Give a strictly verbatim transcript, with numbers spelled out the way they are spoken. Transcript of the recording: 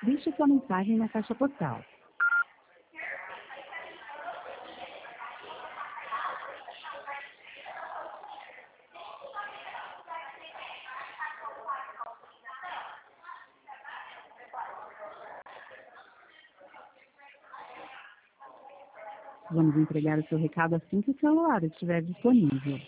Deixe sua mensagem na caixa postal. Vamos entregar o seu recado assim que o celular estiver disponível.